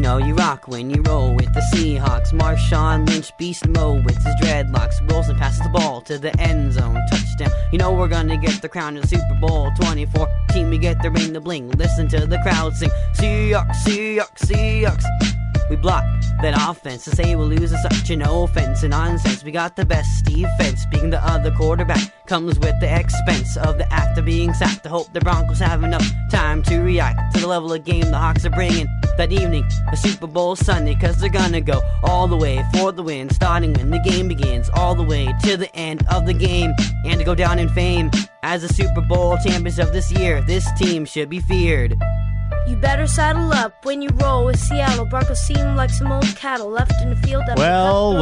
know you rock when you roll with the Seahawks. Marshawn Lynch, Beast Mode with his dreadlocks. Wilson passes the ball to the end zone. Touchdown. You know we're gonna get the crown in the Super Bowl 2014. We get the ring to bling. Listen to the crowd sing. Seahawks, Seahawks, Seahawks. We block that offense. To say we'll lose is such an offense and nonsense. We got the best defense. Being the other quarterback comes with the expense of the act of being sacked. I hope the Broncos have enough time to react to the level of game the Hawks are bringing that evening. The Super Bowl Sunday, cause they're gonna go all the way for the win, starting when the game begins, all the way to the end of the game, and to go down in fame as the Super Bowl champions of this year. This team should be feared. You better saddle up when you roll with Seattle. Broncos seem like some old cattle left in the field. Well.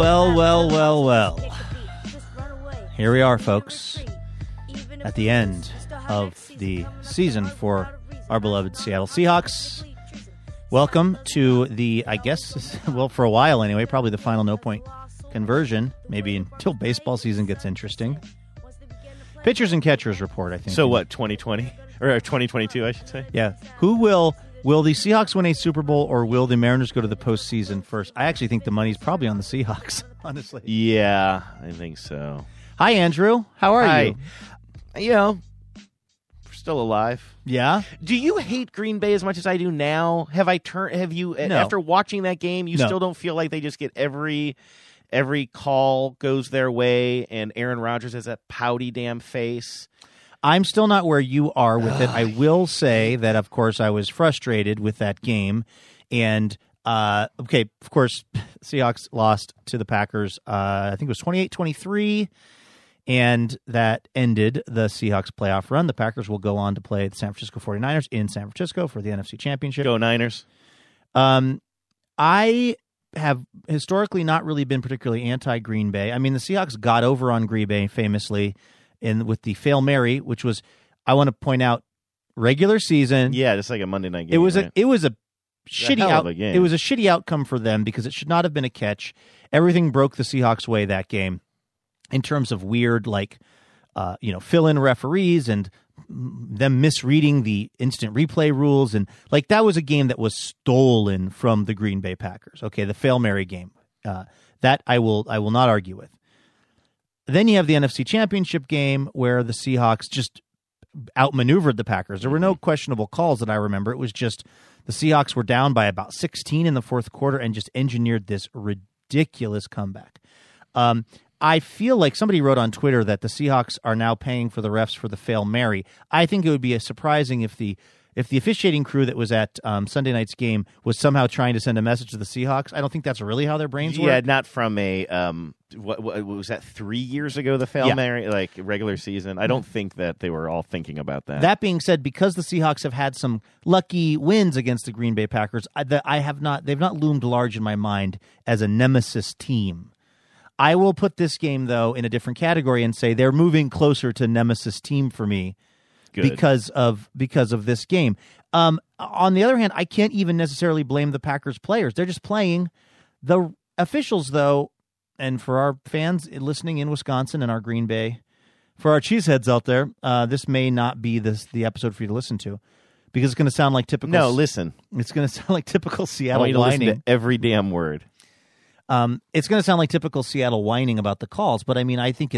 Here we are, folks, at the end of the season for our beloved Seattle Seahawks. Welcome to the, I guess, well, for a while anyway, probably the final no-point conversion, maybe until baseball season gets interesting. Pitchers and catchers report, I think. So what, 2020? Or 2022, I should say. Yeah. Will the Seahawks win a Super Bowl, or will the Mariners go to the postseason first? I actually think the money's probably on the Seahawks, honestly. Yeah, I think so. Hi, Andrew. How are you? You know, we're still alive. Yeah? Do you hate Green Bay as much as I do now? Have you, No. after watching that game, you No. still don't feel like they just get every call goes their way and Aaron Rodgers has that pouty damn face? I'm still not where you are with it. I will say that, of course, I was frustrated with that game. And, okay, of course, Seahawks lost to the Packers, I think it was 28-23, and that ended the Seahawks playoff run. The Packers will go on to play the San Francisco 49ers in San Francisco for the NFC Championship. Go Niners. I have historically not really been particularly anti-Green Bay. I mean, the Seahawks got over on Green Bay famously with the Fail Mary, which was, I want to point out, regular season. Yeah, just like a Monday night game. It was right? it was a shitty game. It was a shitty outcome for them because it should not have been a catch. Everything broke the Seahawks' way that game in terms of weird, like, fill-in referees and them misreading the instant replay rules, and like that was a game that was stolen from the Green Bay Packers. Okay, the Fail Mary game. That I will not argue with. Then you have the NFC Championship game where the Seahawks just outmaneuvered the Packers. There were no questionable calls that I remember. It was just the Seahawks were down by about 16 in the fourth quarter and just engineered this ridiculous comeback. I feel like somebody wrote on Twitter that the Seahawks are now paying for the refs for the Fail Mary. I think it would be surprising if the officiating crew that was at Sunday night's game was somehow trying to send a message to the Seahawks. I don't think that's really how their brains work. Yeah, not from a what was that 3 years ago? The Fail Mary, like regular season. I don't think that they were all thinking about that. That being said, because the Seahawks have had some lucky wins against the Green Bay Packers, they've not loomed large in my mind as a nemesis team. I will put this game though in a different category and say they're moving closer to nemesis team for me. Good. Because of this game. On the other hand, I can't even necessarily blame the Packers players. They're just playing. The officials, though, and for our fans listening in Wisconsin and our Green Bay, for our cheeseheads out there, this may not be the episode for you to listen to because it's going to sound like typical. No, listen. It's going to sound like typical I Seattle want you to whining. listen to every damn word. It's going to sound like typical Seattle whining about the calls, but I mean, I think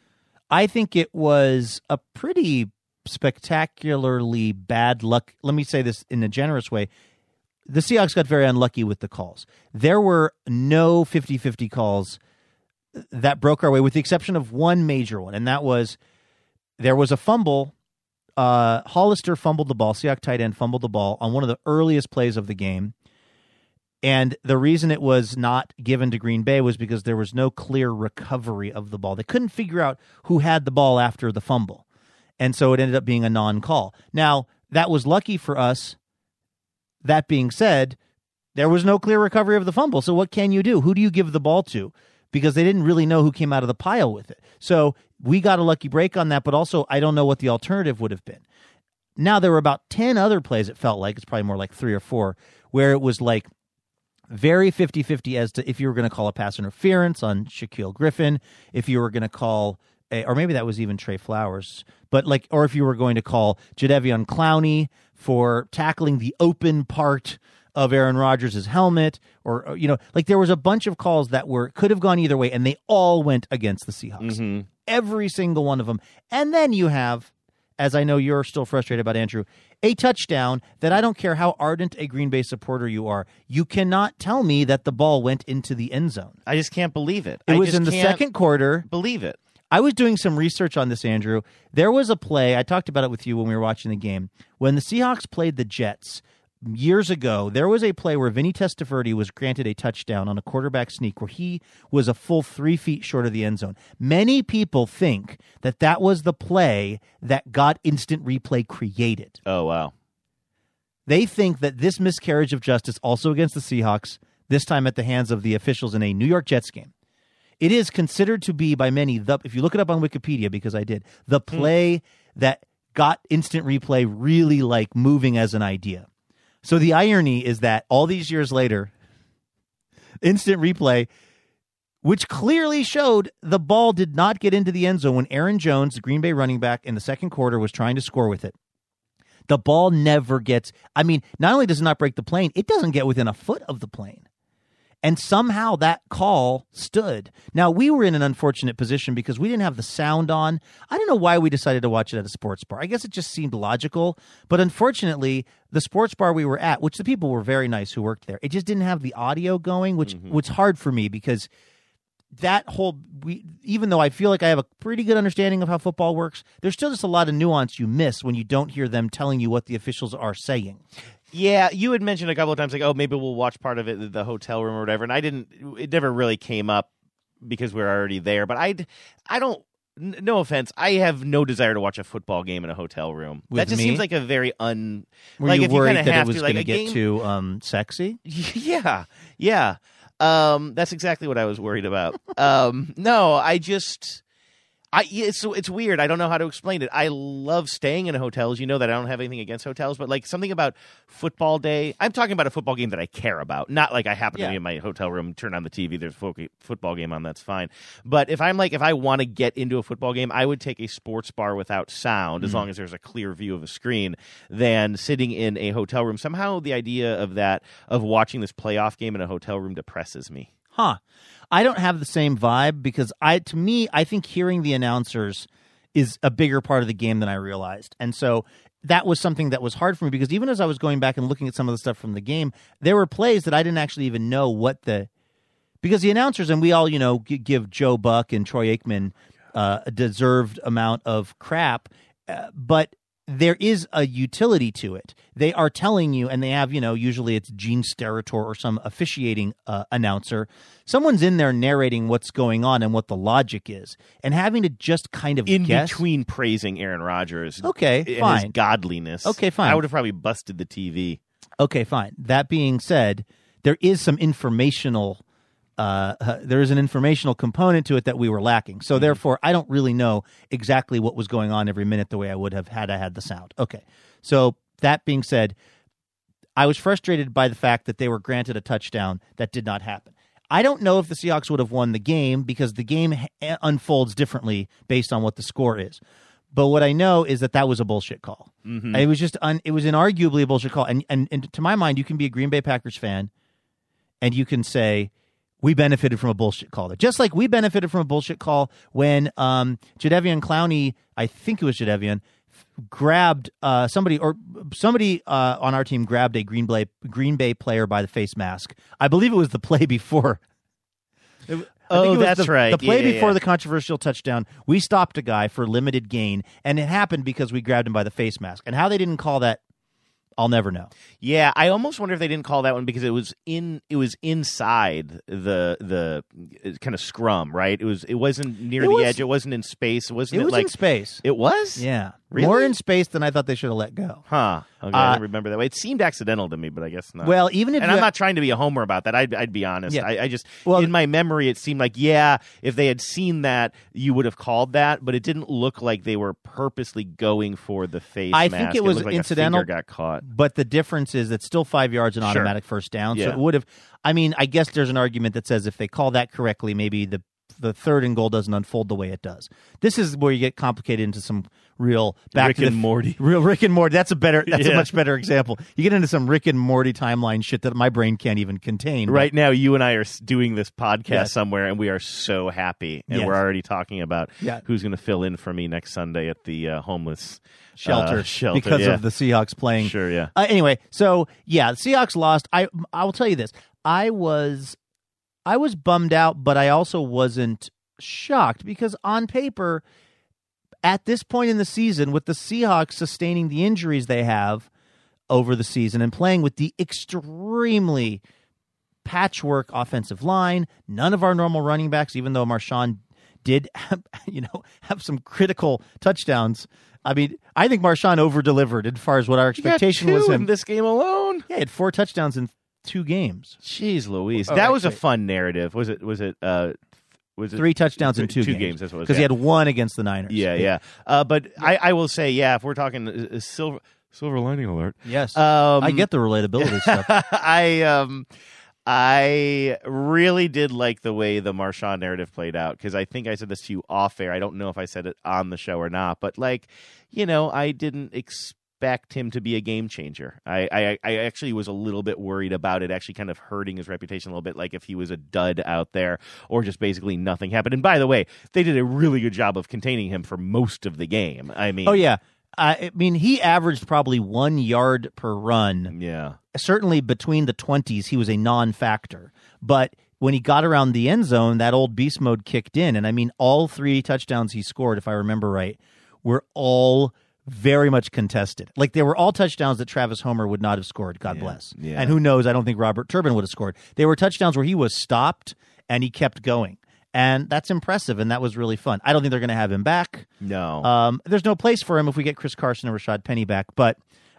it was a pretty spectacularly bad luck. Let me say this in a generous way. The Seahawks got very unlucky with the calls. There were no 50-50 calls that broke our way, with the exception of one major one, and that was there was a fumble. Hollister fumbled the ball. Seahawks tight end fumbled the ball on one of the earliest plays of the game. And the reason it was not given to Green Bay was because there was no clear recovery of the ball. They couldn't figure out who had the ball after the fumble. And so it ended up being a non-call. Now, that was lucky for us. That being said, there was no clear recovery of the fumble. So what can you do? Who do you give the ball to? Because they didn't really know who came out of the pile with it. So we got a lucky break on that, but also I don't know what the alternative would have been. Now, there were about 10 other plays, it felt like, it's probably more like 3 or 4, where it was like very 50-50 as to if you were going to call a pass interference on Shaquille Griffin, if you were going to call or maybe that was even Trey Flowers, but or if you were going to call Jadeveon Clowney for tackling the open part of Aaron Rodgers' helmet, or like there was a bunch of calls that could have gone either way, and they all went against the Seahawks. Mm-hmm. Every single one of them. And then you have, as I know you're still frustrated about, Andrew, a touchdown that I don't care how ardent a Green Bay supporter you are, you cannot tell me that the ball went into the end zone. I just can't believe it. It was in the second quarter. Believe it. I was doing some research on this, Andrew. There was a play, I talked about it with you when we were watching the game. When the Seahawks played the Jets years ago, there was a play where Vinny Testaverde was granted a touchdown on a quarterback sneak where he was a full 3 feet short of the end zone. Many people think that that was the play that got instant replay created. Oh, wow. They think that this miscarriage of justice, also against the Seahawks, this time at the hands of the officials in a New York Jets game, it is considered to be by many, if you look it up on Wikipedia, because I did, the play that got instant replay really like moving as an idea. So the irony is that all these years later, instant replay, which clearly showed the ball did not get into the end zone when Aaron Jones, the Green Bay running back, in the second quarter was trying to score with it. The ball never gets, not only does it not break the plane, it doesn't get within a foot of the plane. And somehow that call stood. Now, we were in an unfortunate position because we didn't have the sound on. I don't know why we decided to watch it at a sports bar. I guess it just seemed logical. But unfortunately, the sports bar we were at, which the people were very nice who worked there, it just didn't have the audio going, which was hard for me because even though I feel like I have a pretty good understanding of how football works, there's still just a lot of nuance you miss when you don't hear them telling you what the officials are saying. Yeah, you had mentioned a couple of times, like, oh, maybe we'll watch part of it in the hotel room or whatever, and it never really came up because we were already there, but I don't, no offense, I have no desire to watch a football game in a hotel room. With that just me? seems like a very Were you if worried you that have it was to, going to a get game, too sexy? Yeah. That's exactly what I was worried about. No, it's weird. I don't know how to explain it. I love staying in hotels. You know that I don't have anything against hotels, but like something about football day. I'm talking about a football game that I care about, not like I happen to be in my hotel room, turn on the TV, there's a football game on, that's fine. But if I want to get into a football game, I would take a sports bar without sound, as long as there's a clear view of a screen, than sitting in a hotel room. Somehow the idea of watching this playoff game in a hotel room depresses me. Huh. I don't have the same vibe because I think hearing the announcers is a bigger part of the game than I realized. And so that was something that was hard for me because even as I was going back and looking at some of the stuff from the game, there were plays that I didn't actually even know because the announcers, and we all, give Joe Buck and Troy Aikman a deserved amount of crap, but there is a utility to it. They are telling you, and they have, usually it's Gene Steratore or some officiating announcer. Someone's in there narrating what's going on and what the logic is, and having to just kind of guess. Between praising Aaron Rodgers, okay, and fine, his godliness. Okay, fine. I would have probably busted the TV. Okay, fine. That being said, there is some informational. There is an informational component to it that we were lacking. So therefore, I don't really know exactly what was going on every minute the way I would have had I had the sound. Okay. So that being said, I was frustrated by the fact that they were granted a touchdown that did not happen. I don't know if the Seahawks would have won the game because the game unfolds differently based on what the score is. But what I know is that was a bullshit call. Mm-hmm. It was just it was inarguably a bullshit call. And to my mind, you can be a Green Bay Packers fan and you can say, we benefited from a bullshit call. Just like we benefited from a bullshit call when Jadeveon Clowney, I think it was Jadeveon, grabbed somebody on our team grabbed a Green Bay player by the face mask. I believe it was the play before. That's right. The play before the controversial touchdown, we stopped a guy for limited gain, and it happened because we grabbed him by the face mask. And how they didn't call that, I'll never know. Yeah, I almost wonder if they didn't call that one because it was inside the kind of scrum, right? It wasn't near the edge. It wasn't in space. It was in space. It was? Yeah. Really? More in space than I thought they should have let go. Huh. Okay, I didn't remember that way. It seemed accidental to me, but I guess not. Well, even if I'm not trying to be a homer about that. I'd be honest. Yeah. I just in my memory, it seemed like if they had seen that, you would have called that, but it didn't look like they were purposely going for the face mask. I think it was like incidental. A finger got caught. But the difference is it's still 5 yards and automatic first down. Yeah. So it would have. I mean, I guess there's an argument that says if they call that correctly, maybe the the third and goal doesn't unfold the way it does. This is where you get complicated into some real Rick and Morty. Real Rick and Morty. That's a much better example. You get into some Rick and Morty timeline shit that my brain can't even contain. Right now, you and I are doing this podcast Yes. somewhere, and we are so happy. And Yes. we're already talking about Yeah. who's going to fill in for me next Sunday at the homeless shelter because yeah. of the Seahawks playing. Sure, yeah. Anyway, so yeah, the Seahawks lost. I will tell you this. I was bummed out, but I also wasn't shocked because on paper, at this point in the season, with the Seahawks sustaining the injuries they have over the season and playing with the extremely patchwork offensive line, none of our normal running backs, even though Marshawn did have some critical touchdowns. I mean, I think Marshawn over-delivered as far as what our expectation was. In this game alone. Yeah, he had 4 touchdowns in 2 games. Jeez Louise. Oh, that right, was a right. fun narrative. Was it 3 touchdowns in 2 games. That's what it was. Because he had 1 against the Niners. Yeah. But I will say, yeah, if we're talking silver lining alert. Yes. I get the relatability stuff. I really did like the way the Marshawn narrative played out because I think I said this to you off air. I don't know if I said it on the show or not, but I didn't expect him to be a game changer. I actually was a little bit worried about it actually kind of hurting his reputation a little bit, like if he was a dud out there or just basically nothing happened. And by the way, they did a really good job of containing him for most of the game. I mean, Oh, yeah. I mean, he averaged probably 1 yard per run. yeah. Certainly between the 20s, he was a non-factor. But when he got around the end zone, that old beast mode kicked in. And I mean, all 3 touchdowns he scored, if I remember right, were all very much contested. Like, they were all touchdowns that Travis Homer would not have scored, God bless. Yeah. And who knows, I don't think Robert Turbin would have scored. They were touchdowns where he was stopped and he kept going. And that's impressive, and that was really fun. I don't think they're going to have him back. No. There's no place for him if we get Chris Carson and Rashad Penny back. But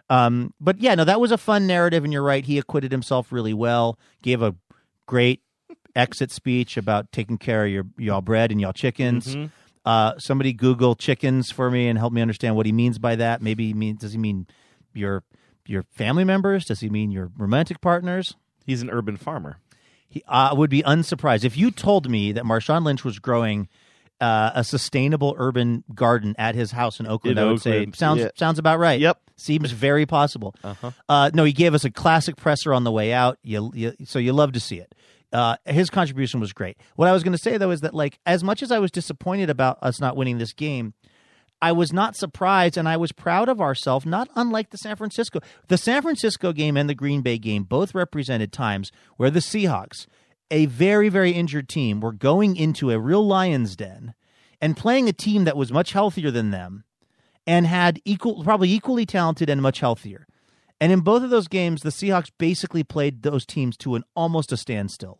yeah, no, that was a fun narrative, and you're right. He acquitted himself really well, gave a great exit speech about taking care of y'all bread and y'all chickens. Mm-hmm. Somebody Google chickens for me and help me understand what he means by that. Maybe does he mean your family members? Does he mean your romantic partners? He's an urban farmer. He would be unsurprised if you told me that Marshawn Lynch was growing a sustainable urban garden at his house in Oakland. I would say sounds about right. Yep, seems very possible. No, he gave us a classic presser on the way out. So you love to see it. His contribution was great. What I was going to say though is that as much as I was disappointed about us not winning this game, I was not surprised, and I was proud of ourselves, not unlike the San Francisco game and the Green Bay game both represented times where the Seahawks, a very, very injured team, were going into a real lion's den and playing a team that was much healthier than them and had probably equally talented and much healthier. And in both of those games, the Seahawks basically played those teams to almost a standstill,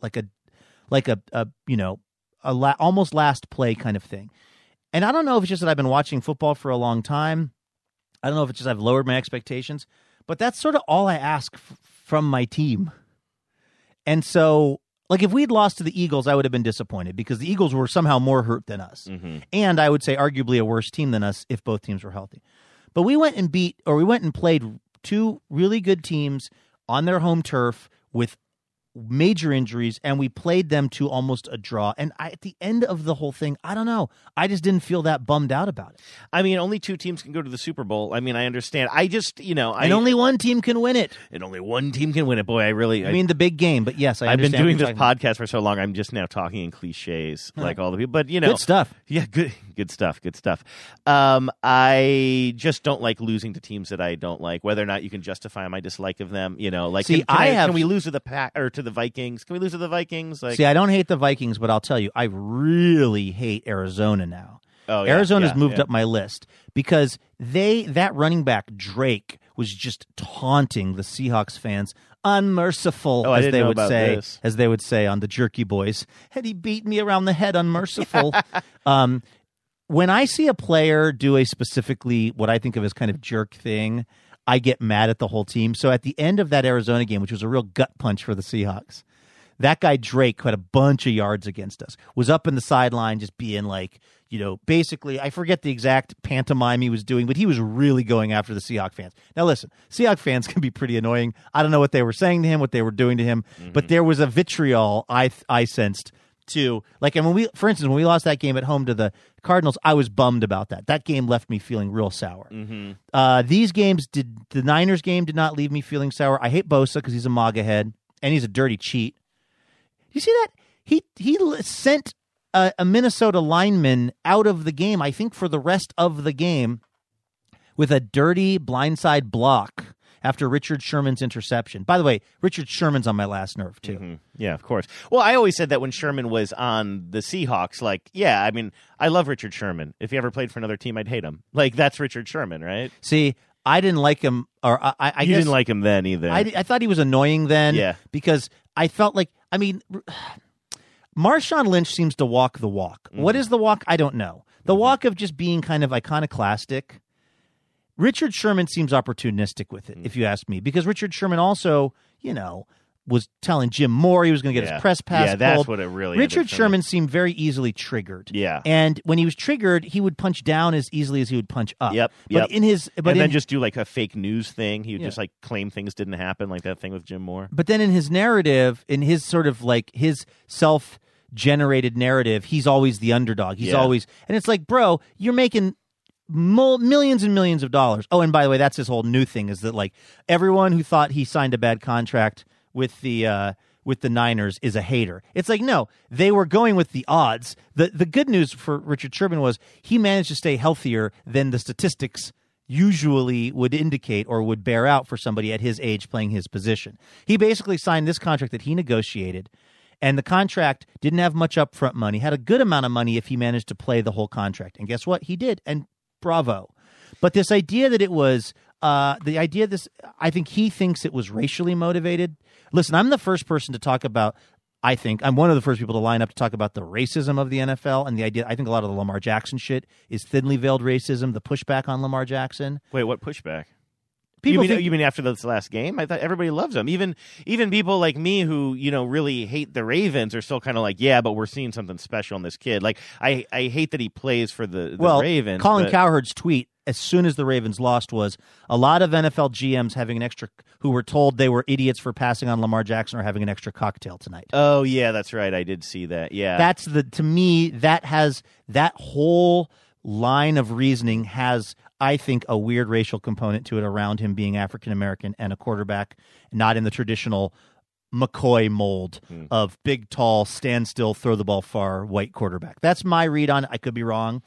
almost last play kind of thing. And I don't know if it's just that I've been watching football for a long time. I don't know if it's just I've lowered my expectations, but that's sort of all I ask from my team. And so, if we'd lost to the Eagles, I would have been disappointed because the Eagles were somehow more hurt than us. Mm-hmm. And I would say arguably a worse team than us if both teams were healthy. But we went and played 2 really good teams on their home turf with major injuries, and we played them to almost a draw. And at the end of the whole thing, I don't know. I just didn't feel that bummed out about it. I mean, only 2 teams can go to the Super Bowl. I mean, I understand. I just, and only one team can win it. And only one team can win it. Boy, I mean the big game. But yes, I've been doing this podcast for so long. I'm just now talking in cliches, like all the people. But good stuff. Yeah, good stuff. I just don't like losing to teams that I don't like. Whether or not you can justify my dislike of them, can we lose to the Pack or to the Vikings? Can we lose to the Vikings? See, I don't hate the Vikings, but I'll tell you, I really hate Arizona now. Oh, yeah, Arizona's moved up my list because that running back Drake was just taunting the Seahawks fans, unmerciful, as they would say on the Jerky Boys. And he beat me around the head, unmerciful. When I see a player do a specifically what I think of as kind of jerk thing, I get mad at the whole team. So at the end of that Arizona game, which was a real gut punch for the Seahawks, that guy Drake, who had a bunch of yards against us, was up in the sideline just being basically, I forget the exact pantomime he was doing, but he was really going after the Seahawks fans. Now listen, Seahawks fans can be pretty annoying. I don't know what they were saying to him, what they were doing to him, but there was a vitriol I sensed to like, and for instance, when we lost that game at home to the Cardinals, I was bummed about that. That game left me feeling real sour. These games the Niners game did not leave me feeling sour. I hate Bosa because he's a MAGA head and he's a dirty cheat. You see that? He sent a Minnesota lineman out of the game, I think for the rest of the game, with a dirty blindside block after Richard Sherman's interception. By the way, Richard Sherman's on my last nerve, too. Mm-hmm. Yeah, of course. Well, I always said that when Sherman was on the Seahawks, like, yeah, I mean, I love Richard Sherman. If he ever played for another team, I'd hate him. Like, that's Richard Sherman, right? See, I didn't like him, or I you guess, didn't like him then either. I thought he was annoying then, yeah, because I felt like, I mean, Marshawn Lynch seems to walk the walk. Mm-hmm. What is the walk? I don't know. The walk of just being kind of iconoclastic. Richard Sherman seems opportunistic with it, if you ask me, because Richard Sherman also, was telling Jim Moore he was going to get his press pass. Yeah, that's what it really. Richard Sherman seemed very easily triggered. Yeah, and when he was triggered, he would punch down as easily as he would punch up. Yep. But then just do like a fake news thing. He would just like claim things didn't happen, like that thing with Jim Moore. But then in his narrative, in his sort of like his self-generated narrative, he's always the underdog. He's always, and it's like, bro, you're making millions and millions of dollars. Oh, and by the way, that's his whole new thing is that like everyone who thought he signed a bad contract with the Niners is a hater. It's like, no, they were going with the odds. The good news for Richard Sherman was he managed to stay healthier than the statistics usually would indicate or would bear out for somebody at his age playing his position. He basically signed this contract that he negotiated, and the contract didn't have much upfront money, had a good amount of money if he managed to play the whole contract. And guess what? He did. And bravo. But this idea that it was I think he thinks it was racially motivated. Listen, I'm the first person to talk about, I'm one of the first people to line up to talk about the racism of the NFL and the idea. I think a lot of the Lamar Jackson shit is thinly veiled racism, the pushback on Lamar Jackson. Wait, what pushback? You mean after this last game? I thought everybody loves him. Even people like me who, really hate the Ravens are still kind of like, yeah, but we're seeing something special in this kid. Like, I hate that he plays for the Ravens. Colin Cowherd's tweet as soon as the Ravens lost was a lot of NFL GMs having an extra, who were told they were idiots for passing on Lamar Jackson or having an extra cocktail tonight. Oh, yeah, that's right. I did see that. Yeah. To me, that whole line of reasoning has, I think, a weird racial component to it around him being African-American and a quarterback, not in the traditional McCoy mold of big, tall, stand still, throw the ball far, white quarterback. That's my read on it. I could be wrong.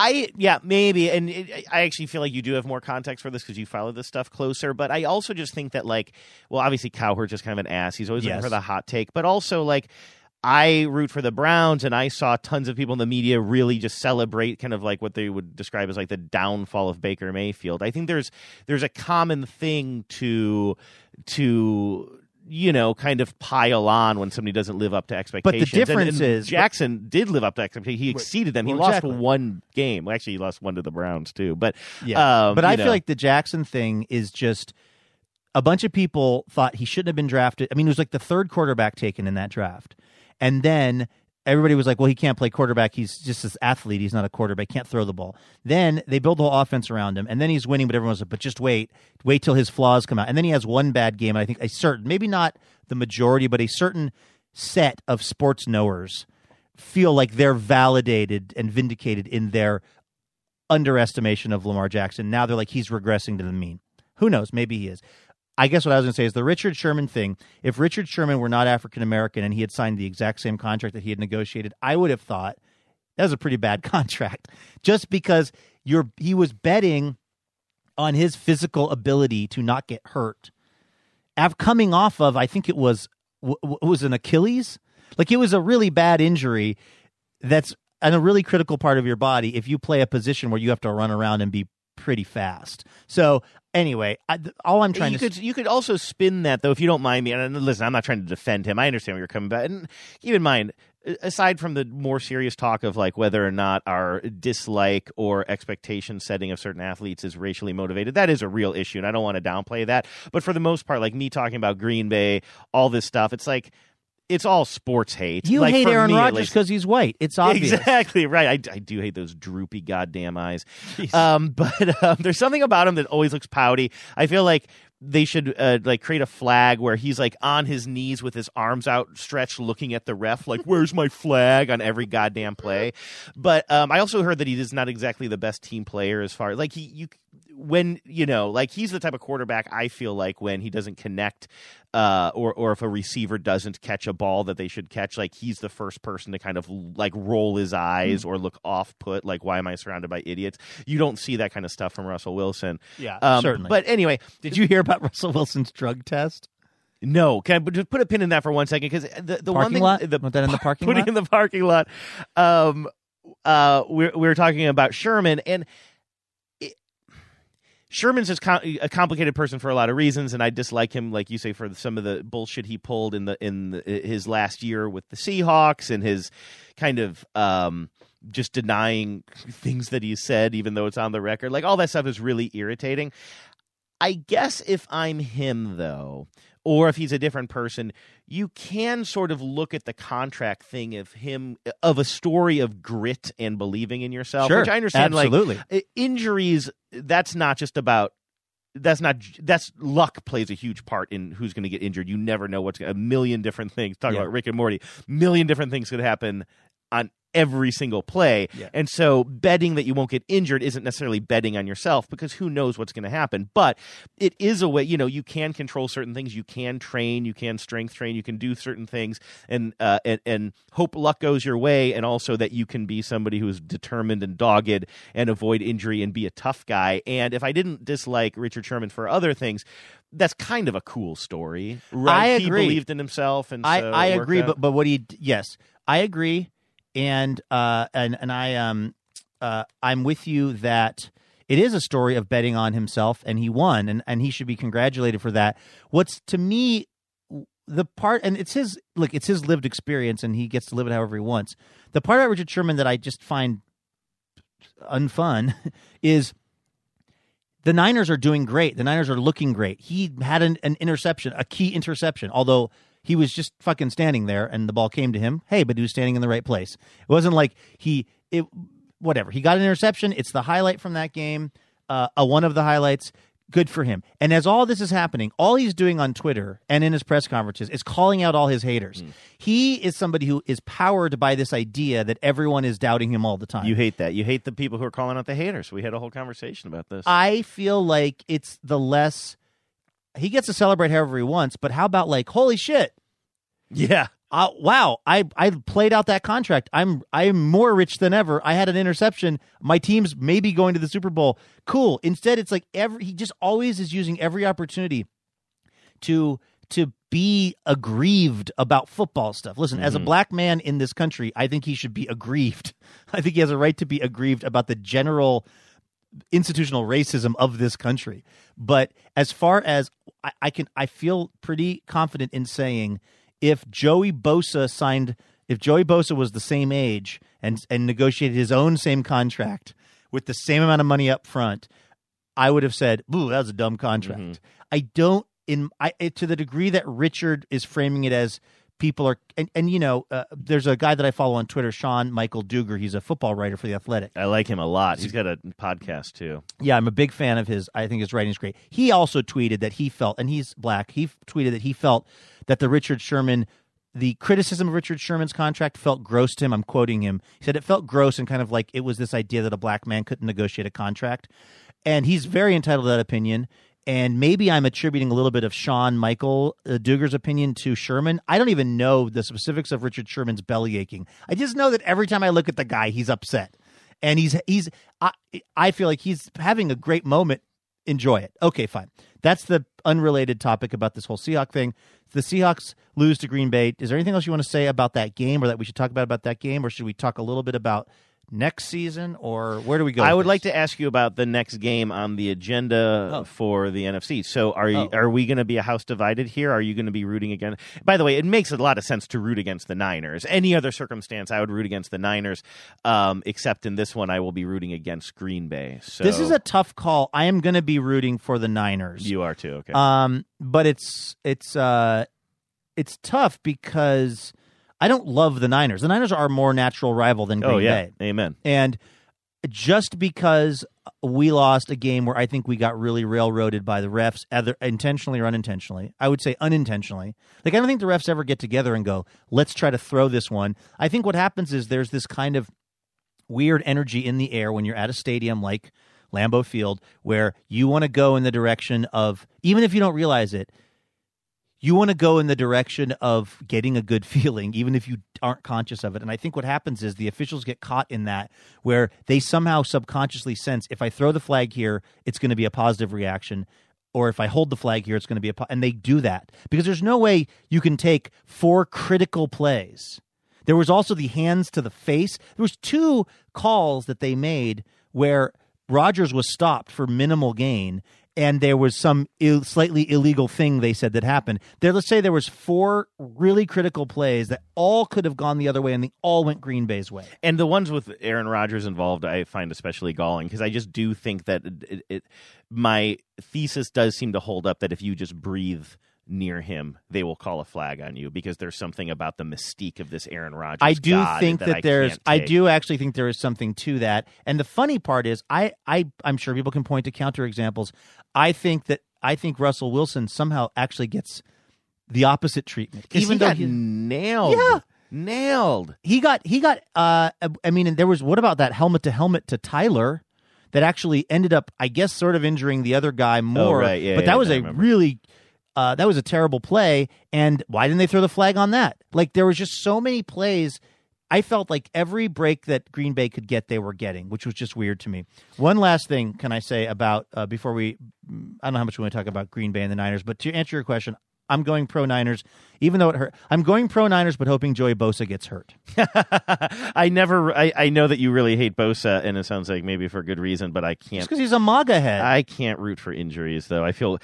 Maybe. And I actually feel like you do have more context for this because you follow this stuff closer. But I also just think that, obviously Cowherd's just kind of an ass. He's always looking for the hot take. But also, I root for the Browns, and I saw tons of people in the media really just celebrate kind of like what they would describe as the downfall of Baker Mayfield. I think there's a common thing to kind of pile on when somebody doesn't live up to expectations. But the difference is Jackson did live up to expectations. He exceeded them. He lost one game. Well, actually, he lost one to the Browns too. But I feel like the Jackson thing is just a bunch of people thought he shouldn't have been drafted. I mean, it was like the third quarterback taken in that draft. And then everybody was like, well, he can't play quarterback. He's just this athlete. He's not a quarterback. Can't throw the ball. Then they build the whole offense around him. And then he's winning, but everyone was like, but just wait till his flaws come out. And then he has one bad game. And I think maybe not the majority, but a certain set of sports knowers feel like they're validated and vindicated in their underestimation of Lamar Jackson. Now they're like, he's regressing to the mean. Who knows? Maybe he is. I guess what I was going to say is the Richard Sherman thing. If Richard Sherman were not African-American and he had signed the exact same contract that he had negotiated, I would have thought that was a pretty bad contract just because he was betting on his physical ability to not get hurt. Coming off of, I think it was an Achilles. Like it was a really bad injury that's in a really critical part of your body if you play a position where you have to run around and be pretty fast. So anyway, all I'm trying you could also spin that though, if you don't mind me. And listen, I'm not trying to defend him. I understand where you're coming back. And keep in mind, aside from the more serious talk of whether or not our dislike or expectation setting of certain athletes is racially motivated, that is a real issue, and I don't want to downplay that. But for the most part, me talking about Green Bay, all this stuff, it's all sports hate. You hate Aaron Rodgers because he's white. It's obvious. Exactly right. I do hate those droopy goddamn eyes. But there's something about him that always looks pouty. I feel like they should like create a flag where he's like on his knees with his arms outstretched looking at the ref like, where's my flag, on every goddamn play. But I also heard that he is not exactly the best team player as far like when like he's the type of quarterback I feel like when he doesn't connect or if a receiver doesn't catch a ball that they should catch, like he's the first person to kind of like roll his eyes or look off put, like why am I surrounded by idiots? You don't see that kind of stuff from Russell Wilson. Yeah, certainly. But anyway, did you hear about Russell Wilson's drug test? No, can I just put a pin in that for 1 second? Because the one thing, lot? Put that in the parking putting lot? in the parking lot. We're talking about Sherman, and Sherman's a complicated person for a lot of reasons, and I dislike him, like you say, for some of the bullshit he pulled in his last year with the Seahawks and his kind of just denying things that he said, even though it's on the record. Like all that stuff is really irritating. I guess if I'm him, though, or if he's a different person, you can sort of look at the contract thing of a story of grit and believing in yourself, sure, which I understand. absolutely. Like injuries, that's luck plays a huge part in who's going to get injured. You never know a million different things. Talking about Rick and Morty, million different things could happen on every single play. Yeah. And so betting that you won't get injured isn't necessarily betting on yourself, because who knows what's going to happen. But it is a way, you can control certain things. You can train, you can strength train, you can do certain things and hope luck goes your way. And also that you can be somebody who is determined and dogged and avoid injury and be a tough guy. And if I didn't dislike Richard Sherman for other things, that's kind of a cool story, right? I agree. He believed in himself, and I agree. out. But yes, I agree. And I'm with you that it is a story of betting on himself, and he won, and he should be congratulated for that. What's to me the part, and it's his lived experience, and he gets to live it however he wants. The part about Richard Sherman that I just find unfun is the Niners are doing great. The Niners are looking great. He had an interception, a key interception, although he was just fucking standing there and the ball came to him. Hey, but he was standing in the right place. It wasn't like whatever. He got an interception. It's the highlight from that game, one of the highlights. Good for him. And as all this is happening, all he's doing on Twitter and in his press conferences is calling out all his haters. He is somebody who is powered by this idea that everyone is doubting him all the time. You hate that. You hate the people who are calling out the haters. We had a whole conversation about this. I feel like it's the less... He gets to celebrate however he wants, but how about like, holy shit. Yeah. Wow. I played out that contract. I'm more rich than ever. I had an interception. My team's maybe going to the Super Bowl. Cool. Instead, it's like he just always is using every opportunity to be aggrieved about football stuff. Listen, as a black man in this country, I think he should be aggrieved. I think he has a right to be aggrieved about the general institutional racism of this country. But as far as I feel pretty confident in saying, if Joey Bosa was the same age and negotiated his own same contract with the same amount of money up front, I would have said, "Ooh, that was a dumb contract." I don't to the degree that Richard is framing it as people are, and there's a guy that I follow on Twitter, Sean Michael Duger. He's a football writer for The Athletic. I like him a lot. He's got a podcast too. Yeah, I'm a big fan of his. I think his writing is great. He also tweeted that he felt, and he's black, he tweeted that he felt that the criticism of Richard Sherman's contract felt gross to him. I'm quoting him. He said it felt gross and kind of like it was this idea that a black man couldn't negotiate a contract. And he's very entitled to that opinion. And maybe I'm attributing a little bit of Sean Michael Duger's opinion to Sherman. I don't even know the specifics of Richard Sherman's belly aching. I just know that every time I look at the guy, he's upset. And I feel like he's having a great moment. Enjoy it. Okay, fine. That's the unrelated topic about this whole Seahawks thing. The Seahawks lose to Green Bay. Is there anything else you want to say about that game, or that we should talk about that game, or should we talk a little bit about next season, or where do we go? I would like to ask you about the next game on the agenda for the NFC. So are we going to be a house divided here? Are you going to be rooting against? By the way, it makes a lot of sense to root against the Niners. Any other circumstance, I would root against the Niners, except in this one, I will be rooting against Green Bay. So this is a tough call. I am going to be rooting for the Niners. You are too, okay. But it's tough because I don't love the Niners. The Niners are a more natural rival than Green Bay. Amen. And just because we lost a game where I think we got really railroaded by the refs, either intentionally or unintentionally. I would say unintentionally. Like, I don't think the refs ever get together and go, let's try to throw this one. I think what happens is there's this kind of weird energy in the air when you're at a stadium like Lambeau Field where you want to go in the direction of, even if you don't realize it, you want to go in the direction of getting a good feeling, even if you aren't conscious of it. And I think what happens is the officials get caught in that, where they somehow subconsciously sense, if I throw the flag here, it's going to be a positive reaction. Or if I hold the flag here, it's going to be and they do that. Because there's no way you can take 4 critical plays. There was also the hands to the face. There was 2 calls that they made where Rodgers was stopped for minimal gain, and there was some slightly illegal thing they said that happened. Let's say there was 4 really critical plays that all could have gone the other way, and they all went Green Bay's way. And the ones with Aaron Rodgers involved, I find especially galling, because I just do think that my thesis does seem to hold up that if you just breathe near him, they will call a flag on you, because there's something about the mystique of this Aaron Rodgers. I do God think that I do actually think there is something to that. And the funny part is, I'm sure people can point to counterexamples. I think Russell Wilson somehow actually gets the opposite treatment, even though he nailed. Yeah. Nailed. He got. I mean, and there was, what about that helmet to Tyler that actually ended up, I guess, sort of injuring the other guy more. Oh, right. Yeah, but that was a really. That was a terrible play, and why didn't they throw the flag on that? Like, there was just so many plays. I felt like every break that Green Bay could get, they were getting, which was just weird to me. One last thing can I say about, before I don't know how much we want to talk about Green Bay and the Niners, but to answer your question, I'm going pro Niners, even though it hurt. I'm going pro Niners, but hoping Joey Bosa gets hurt. I know that you really hate Bosa, and it sounds like maybe for good reason, but I can't. Just because he's a MAGA head. I can't root for injuries, though. I can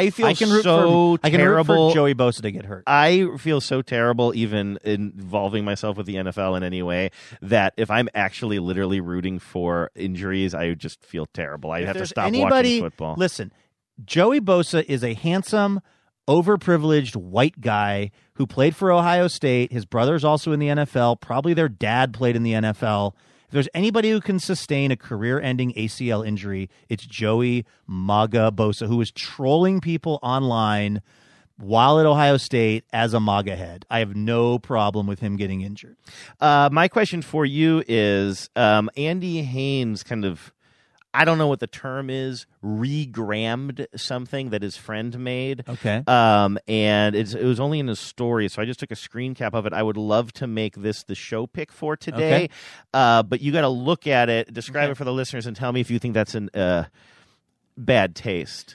root for Joey Bosa to get hurt. I feel so terrible, even involving myself with the NFL in any way, that if I'm actually literally rooting for injuries, I would just feel terrible. I'd have to stop watching football. Listen, Joey Bosa is a handsome, overprivileged white guy who played for Ohio State. His brother's also in the NFL. Probably their dad played in the NFL. If there's anybody who can sustain a career-ending ACL injury, it's Joey MAGA Bosa, who is trolling people online while at Ohio State as a MAGA head. I have no problem with him getting injured. My question for you is, Andy Haynes kind of, I don't know what the term is, regrammed something that his friend made. Okay. And it was only in his story, so I just took a screen cap of it. I would love to make this the show pick for today. Okay. But you got to look at it, describe it for the listeners, and tell me if you think that's an bad taste.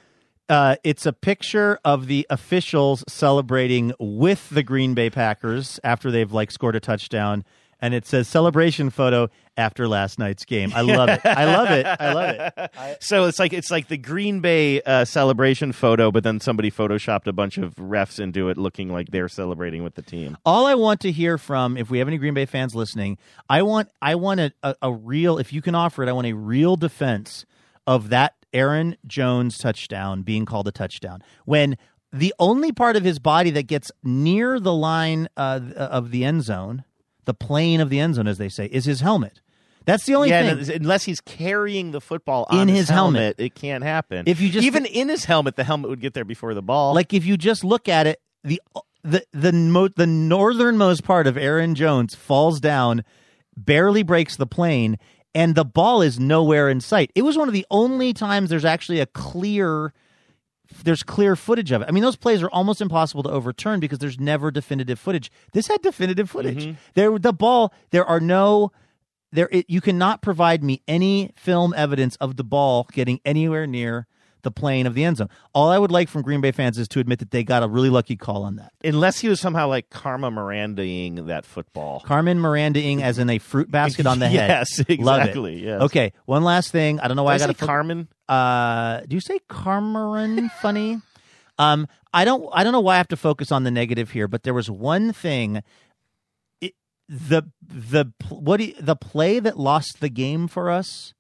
It's a picture of the officials celebrating with the Green Bay Packers after they've scored a touchdown. And it says celebration photo after last night's game. I love it. I love it. So it's like the Green Bay celebration photo, but then somebody photoshopped a bunch of refs into it, looking like they're celebrating with the team. All I want to hear from, if we have any Green Bay fans listening, I want a real, if you can offer it, I want a real defense of that Aaron Jones touchdown being called a touchdown, when the only part of his body that gets near the line of the end zone, the plane of the end zone, as they say, is his helmet. That's the only thing. Unless he's carrying the football on his helmet, it can't happen. If you just even in his helmet, the helmet would get there before the ball. Like, if you just look at it, the northernmost part of Aaron Jones falls down, barely breaks the plane, and the ball is nowhere in sight. It was one of the only times there's actually clear footage of it. I mean, those plays are almost impossible to overturn because there's never definitive footage. This had definitive footage. Mm-hmm. You cannot provide me any film evidence of the ball getting anywhere near the plane of the end zone. All I would like from Green Bay fans is to admit that they got a really lucky call on that. Unless he was somehow like Karma Miranda-ing that football. Carmen Miranda-ing as in a fruit basket on the head. Yes, exactly. Love it. Yes. Okay, one last thing. I don't know why I got to Carmen. Do you say Carmarin? Funny. I don't know why I have to focus on the negative here, but there was one thing. The play that lost the game for us,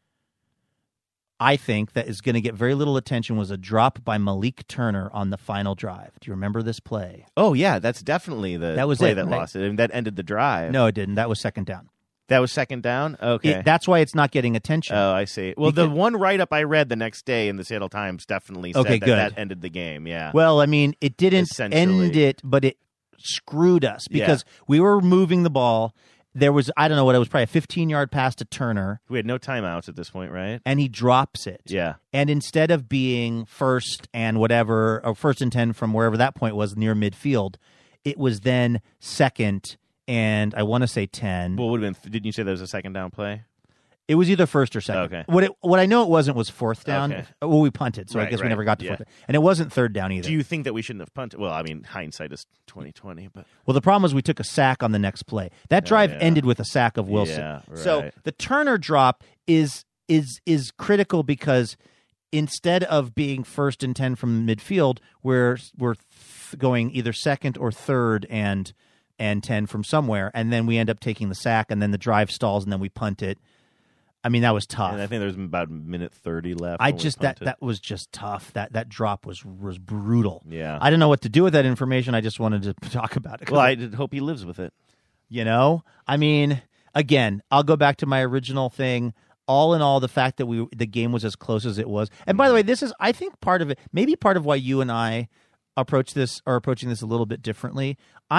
I think, that is going to get very little attention, was a drop by Malik Turner on the final drive. Do you remember this play? Oh yeah, that's definitely the that was play it, that right? lost it, and that ended the drive. No, it didn't. That was second down. That was second down? Okay. That's why it's not getting attention. Oh, I see. Well, the one write-up I read the next day in the Seattle Times definitely said that ended the game, yeah. Well, I mean, it didn't end it, but it screwed us because we were moving the ball. There was, I don't know what it was, probably a 15-yard pass to Turner. We had no timeouts at this point, right? And he drops it. Yeah. And instead of being first and whatever, or first and 10 from wherever that point was near midfield, it was then second and I want to say 10. Well, would have been. Didn't you say there was a second down play? It was either first or second. Okay. What I know it wasn't was fourth down. Okay. Well, we punted, so I guess we never got to fourth down. And it wasn't third down either. Do you think that we shouldn't have punted? Well, I mean, hindsight is 20/20, but well, the problem was we took a sack on the next play. That drive ended with a sack of Wilson. Yeah, right. So the Turner drop is critical because instead of being first and 10 from midfield, we're going either second or third and 10 from somewhere, and then we end up taking the sack, and then the drive stalls, and then we punt it. I mean, that was tough. And I think there was about minute 30 left. That was just tough. That drop was brutal. Yeah. I didn't know what to do with that information. I just wanted to talk about it. Well, I hope he lives with it. You know? I mean, again, I'll go back to my original thing. All in all, the fact that the game was as close as it was. And by the way, this is, I think, part of it, maybe part of why you and I are approaching this a little bit differently.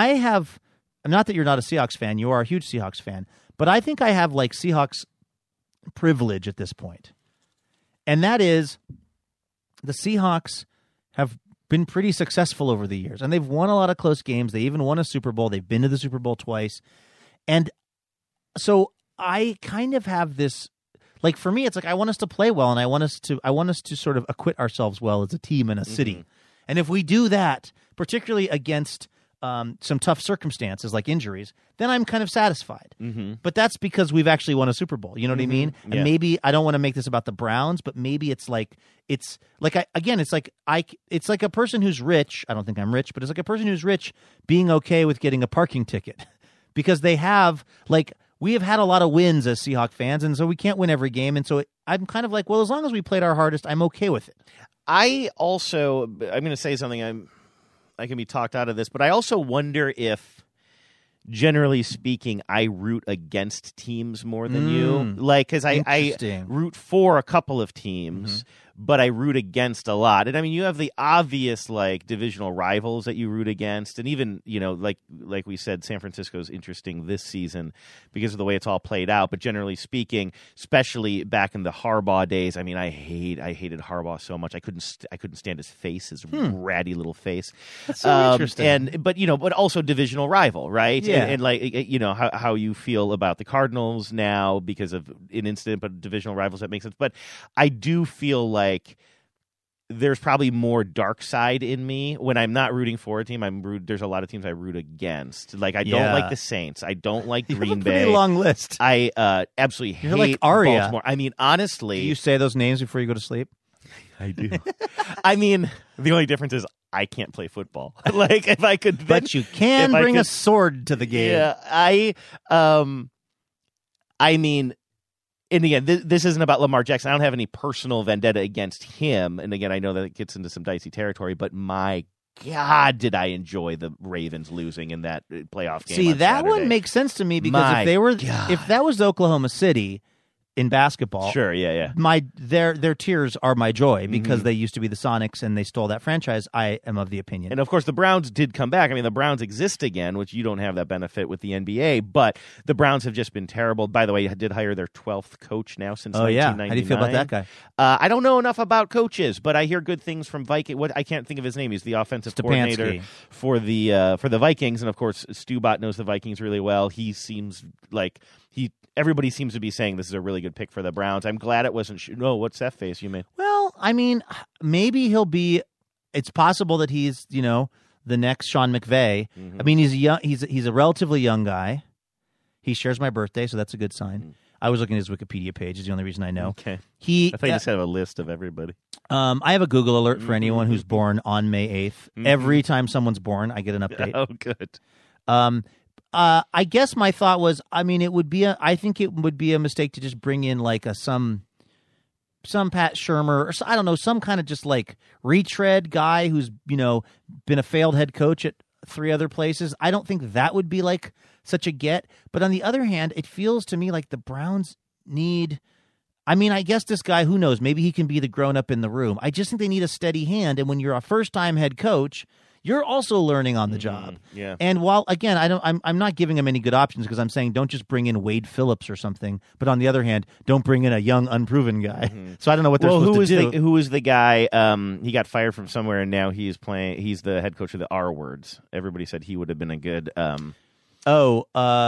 Not that you're not a Seahawks fan, you are a huge Seahawks fan, but I think I have like Seahawks privilege at this point. And that is the Seahawks have been pretty successful over the years, and they've won a lot of close games. They even won a Super Bowl. They've been to the Super Bowl twice. And so I kind of have this, like, for me, it's like I want us to play well, and I want us to sort of acquit ourselves well as a team in a city. And if we do that, particularly against some tough circumstances like injuries, then I'm kind of satisfied. Mm-hmm. But that's because we've actually won a Super Bowl. You know what I mean? Yeah. And maybe I don't want to make this about the Browns, but maybe it's like a person who's rich. I don't think I'm rich, but it's like a person who's rich being okay with getting a parking ticket because they have we have had a lot of wins as Seahawk fans, and so we can't win every game. And so I'm kind of like, well, as long as we played our hardest, I'm okay with it. I'm going to say something I can be talked out of this, but I also wonder if, generally speaking, I root against teams more than you. Like, because I root for a couple of teams, but I root against a lot. And I mean, you have the obvious divisional rivals that you root against, and even like we said, San Francisco's interesting this season because of the way it's all played out. But generally speaking, especially back in the Harbaugh days, I mean, I hated Harbaugh so much. I couldn't stand his face, his ratty little face. That's so interesting. But also divisional rival, right? Yeah. And how you feel about the Cardinals now because of an incident, but divisional rivals, that makes sense. But I do feel like there's probably more dark side in me when I'm not rooting for a team. There's a lot of teams I root against. Like, I don't like the Saints. I don't like Green Bay. You have a pretty long list. I absolutely hate like Aria. Baltimore. I mean, honestly, do you say those names before you go to sleep? I do. I mean, the only difference is I can't play football. Like, if I could, but you can bring a sword to the game. Yeah, I mean. And again, this isn't about Lamar Jackson. I don't have any personal vendetta against him. And again, I know that it gets into some dicey territory, but my God, did I enjoy the Ravens losing in that playoff game. See, on that Saturday. one makes sense to me because if that was Oklahoma City in basketball, sure, yeah. Their tears are my joy because they used to be the Sonics and they stole that franchise. I am of the opinion. And of course, the Browns did come back. I mean, the Browns exist again, which you don't have that benefit with the NBA, but the Browns have just been terrible. By the way, did hire their 12th coach now since 1999. How do you feel about that guy? I don't know enough about coaches, but I hear good things from Viking. I can't think of his name. He's the offensive coordinator for the Vikings, and of course, Stu Bott knows the Vikings really well. He seems like everybody seems to be saying this is a really good pick for the Browns. I'm glad it wasn't. What's that face you made? Well, I mean, maybe he'll be. It's possible that he's the next Sean McVay. I mean, he's young. He's a relatively young guy. He shares my birthday, so that's a good sign. I was looking at his Wikipedia page. Is the only reason I know. Okay. I thought you just have a list of everybody. I have a Google alert for anyone who's born on May 8th. Every time someone's born, I get an update. Oh, good. I guess my thought was, I mean, I think it would be a mistake to just bring in some Pat Shurmur or I don't know, some kind of just retread guy who's been a failed head coach at 3 other places. I don't think that would be like such a get. But on the other hand, it feels to me like the Browns need. I mean, I guess this guy, who knows? Maybe he can be the grown up in the room. I just think they need a steady hand. And when you're a first time head coach, you're also learning on the job. Yeah. And while again, I'm not giving him any good options because I'm saying don't just bring in Wade Phillips or something. But on the other hand, don't bring in a young, unproven guy. So I don't know what they're supposed to do. Who was the guy? He got fired from somewhere, and now he's playing. He's the head coach of the R Words. Everybody said he would have been a good. Who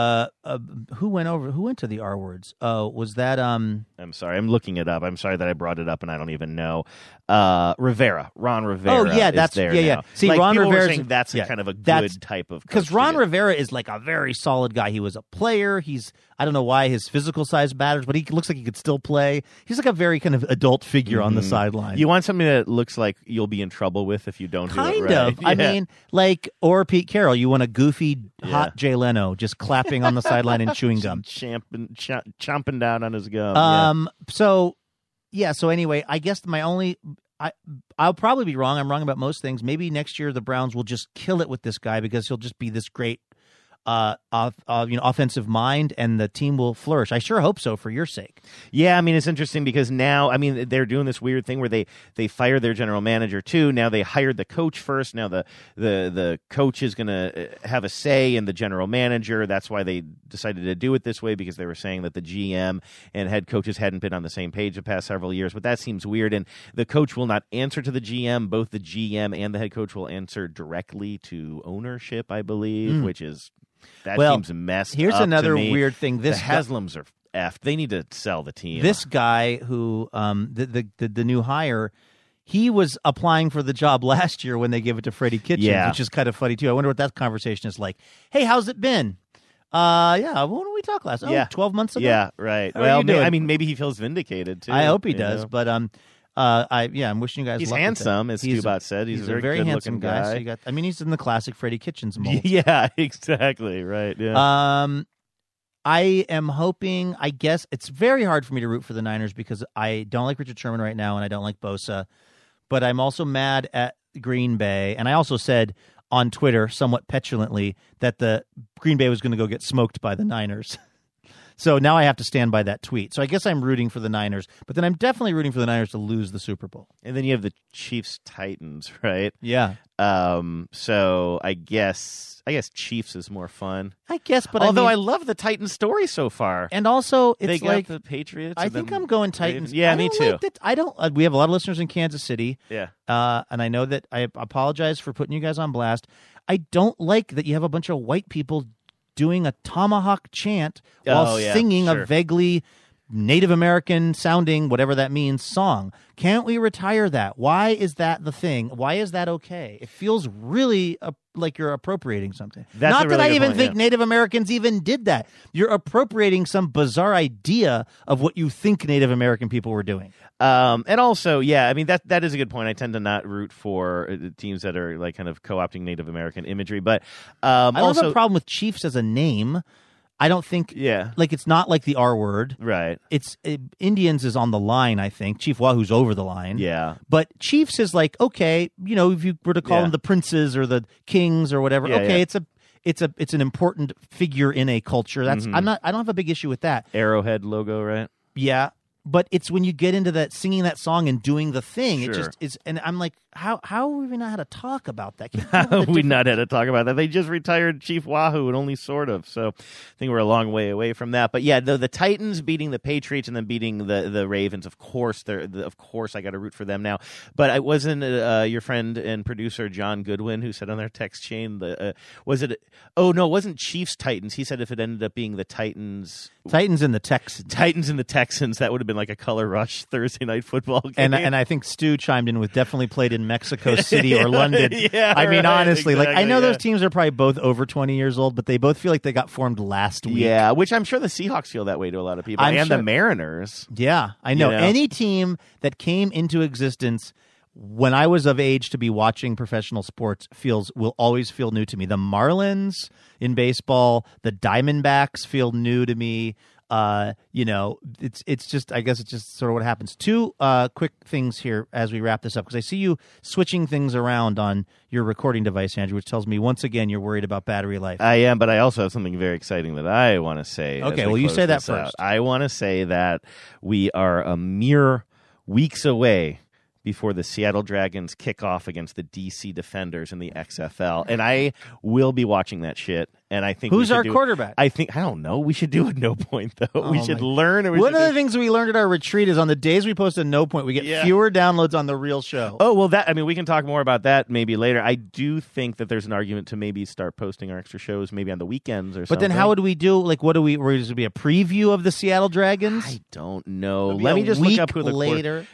went over? Who went to the R Words? Was that I'm sorry, I'm looking it up. I'm sorry that I brought it up and I don't even know. Rivera, Ron Rivera. Oh yeah, is there yeah. now. See, like, Ron Rivera Rivera, that's a kind of a good type of coach because Ron to get. Rivera is like a very solid guy. He was a player. I don't know why his physical size matters, but he looks like he could still play. He's like a very kind of adult figure on the sideline. You want something that looks like you'll be in trouble with if you don't do it right. Kind of. Yeah. I mean, like, or Pete Carroll. You want a goofy, hot Jay Leno just clapping on the sideline and chewing gum. Chomping down on his gum. So anyway, I guess I'll probably be wrong. I'm wrong about most things. Maybe next year the Browns will just kill it with this guy because he'll just be this great offensive mind, and the team will flourish. I sure hope so for your sake. Yeah, I mean, it's interesting because now, I mean, they're doing this weird thing where they fired their general manager too. Now they hired the coach first. Now the coach is going to have a say in the general manager. That's why they decided to do it this way, because they were saying that the GM and head coaches hadn't been on the same page the past several years. But that seems weird. And the coach will not answer to the GM. Both the GM and the head coach will answer directly to ownership, I believe, which is... That seems messed up. Here's another to me. weird thing. The Haslams are effed. They need to sell the team. This guy who, the new hire, he was applying for the job last year when they gave it to Freddie Kitchens, which is kind of funny too. I wonder what that conversation is like. Hey, how's it been? When did we talk last? 12 months ago? Yeah, right. Well, I mean, maybe he feels vindicated too. I hope he does, but I'm wishing you guys he's luck handsome, with as Stubot said. He's a very handsome guy. So he's in the classic Freddie Kitchens mold. Yeah, exactly. Right. Yeah. I am hoping, I guess, it's very hard for me to root for the Niners because I don't like Richard Sherman right now and I don't like Bosa, but I'm also mad at Green Bay. And I also said on Twitter, somewhat petulantly, that the Green Bay was going to go get smoked by the Niners. So now I have to stand by that tweet. So I guess I'm rooting for the Niners, but then I'm definitely rooting for the Niners to lose the Super Bowl. And then you have the Chiefs-Titans, right? Yeah. So I guess Chiefs is more fun. I guess, but although I love the Titans story so far. And also, it's they got like the Patriots. I think I'm going Titans. Yeah, me too. I don't. We have a lot of listeners in Kansas City. Yeah. And I know that I apologize for putting you guys on blast. I don't like that you have a bunch of white people doing a tomahawk chant while singing a vaguely Native American sounding, whatever that means, song. Can't we retire that? Why is that the thing? Why is that okay? It feels really like you're appropriating something. Not that I even think Native Americans even did that. You're appropriating some bizarre idea of what you think Native American people were doing. And also, I mean, that is a good point. I tend to not root for teams that are like kind of co-opting Native American imagery, but I don't have a problem with Chiefs as a name. I don't think, like, it's not like the R word. Right. Indians is on the line, I think. Chief Wahoo's over the line. Yeah. But Chiefs is like, okay, if you were to call them the princes or the kings or whatever, it's an important figure in a culture. That's I don't have a big issue with that. Arrowhead logo, right? Yeah. But it's when you get into that singing that song and doing the thing, Sure. it just is. And I'm like, how have we not had to talk about that? We not had to talk about that. They just retired Chief Wahoo, and only sort of. So I think we're a long way away from that. But yeah, the Titans beating the Patriots and then beating the Ravens. Of course, I got to root for them now. But it wasn't your friend and producer John Goodwin who said on their text chain was it? Oh no, it wasn't Chiefs Titans. He said if it ended up being the Titans and the Texans, that would have been like a color rush Thursday night football game. And I think Stu chimed in with definitely played in Mexico City or London. I mean, honestly, exactly, I know those teams are probably both over 20 years old, but they both feel like they got formed last week. Yeah, which I'm sure the Seahawks feel that way to a lot of people. The Mariners. Yeah, I know. Any team that came into existence when I was of age to be watching professional sports will always feel new to me. The Marlins in baseball, the Diamondbacks feel new to me. It's just, I guess it's just sort of what happens. Two quick things here as we wrap this up, because I see you switching things around on your recording device, Andrew, which tells me once again you're worried about battery life. I am, but I also have something very exciting that I want to say. Okay, well, you say that first. I want to say that we are a mere weeks away before the Seattle Dragons kick off against the DC Defenders in the XFL. And I will be watching that shit. And I think who's our quarterback? I don't know. We should do a no point, though. We should learn. One of the things we learned at our retreat is on the days we post a no point, we get fewer downloads on the real show. Oh, well, we can talk more about that maybe later. I do think that there's an argument to maybe start posting our extra shows maybe on the weekends or something. But then how would we do, like, what do we, is it be a preview of the Seattle Dragons? I don't know. Let me just look up who the later.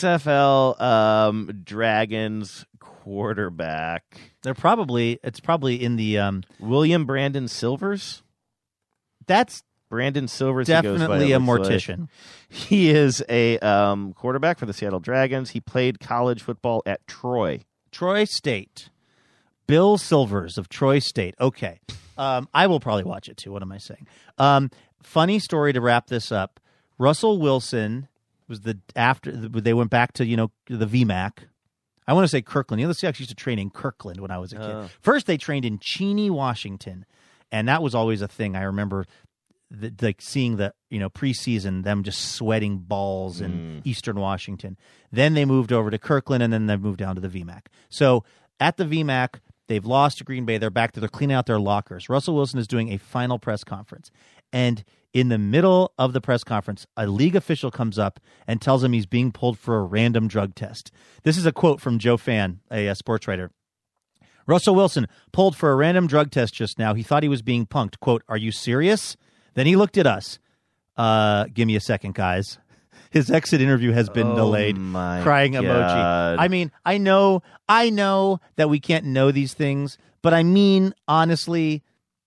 XFL Dragons quarterback. It's probably in the William Brandon Silvers. That's Brandon Silvers. Definitely a mortician. Like. He is a quarterback for the Seattle Dragons. He played college football at Troy State. Bill Silvers of Troy State. Okay. I will probably watch it too. What am I saying? Funny story to wrap this up. Russell Wilson was after they went back to the VMAC. I want to say Kirkland. The Seahawks used to train in Kirkland when I was a kid. First, they trained in Cheney, Washington, and that was always a thing. I remember seeing the preseason, them just sweating balls in Eastern Washington. Then they moved over to Kirkland, and then they moved down to the VMAC. So at the VMAC, they've lost to Green Bay. They're back to they're cleaning out their lockers. Russell Wilson is doing a final press conference, and in the middle of the press conference, a league official comes up and tells him he's being pulled for a random drug test. This is a quote from Joe Fan, a sports writer. Russell Wilson pulled for a random drug test just now. He thought he was being punked. Quote, "Are you serious?" Then he looked at us. Give me a second, guys. His exit interview has been delayed. Crying God. Emoji. I mean, I know that we can't know these things, but I mean, honestly,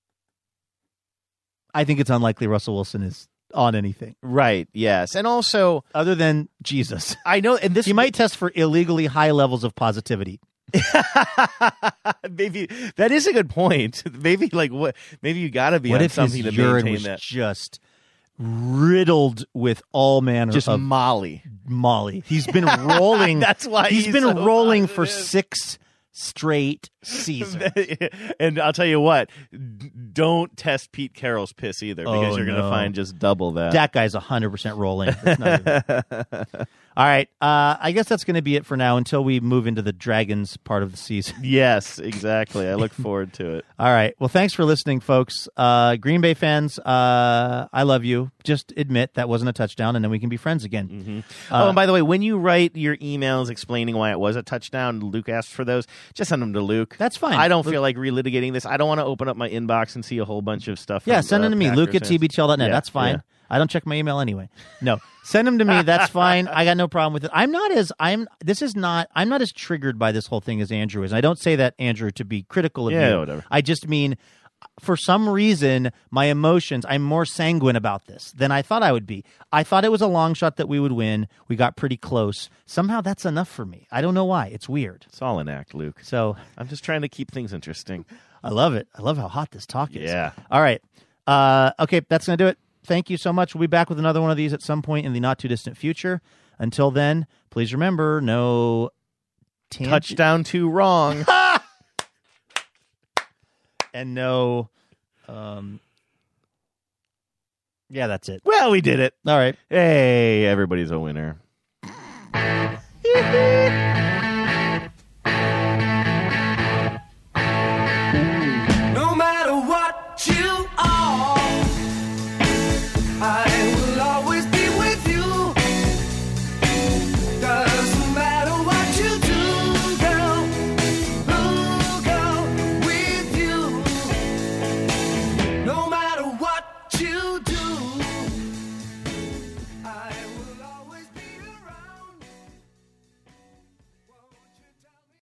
I think it's unlikely Russell Wilson is on anything. Right, yes. And also, other than Jesus. I know, and he might test for illegally high levels of positivity. Maybe that is a good point. Maybe maybe you got to be on something to maintain that. Just riddled with all manner of Molly. He's been rolling. That's why he's been so rolling positive. For 6 straight seasons. And I'll tell you what, don't test Pete Carroll's piss either, because you're going to find just double that. That guy's 100% rolling. All right. I guess that's going to be it for now until we move into the Dragons part of the season. Yes, exactly. I look forward to it. All right. Well, thanks for listening, folks. Green Bay fans, I love you. Just admit that wasn't a touchdown, and then we can be friends again. Mm-hmm. And by the way, when you write your emails explaining why it was a touchdown, Luke asked for those, just send them to Luke. That's fine. I don't feel like relitigating this. I don't want to open up my inbox and see a whole bunch of stuff. Yeah, send them to me, Luke at tbtl.net. Yeah, that's fine. Yeah. I don't check my email anyway. No, send them to me. That's fine. I got no problem with it. I'm not as triggered by this whole thing as Andrew is. I don't say that, Andrew, to be critical of you. Whatever. I just mean, for some reason, my emotions, I'm more sanguine about this than I thought I would be. I thought it was a long shot that we would win. We got pretty close. Somehow that's enough for me. I don't know why. It's weird. It's all an act, Luke. So I'm just trying to keep things interesting. I love it. I love how hot this talk is. Yeah. All right. Okay, that's going to do it. Thank you so much. We'll be back with another one of these at some point in the not-too-distant future. Until then, please remember, no... touchdown too wrong. And no... yeah, that's it. Well, we did it. All right. Hey, everybody's a winner.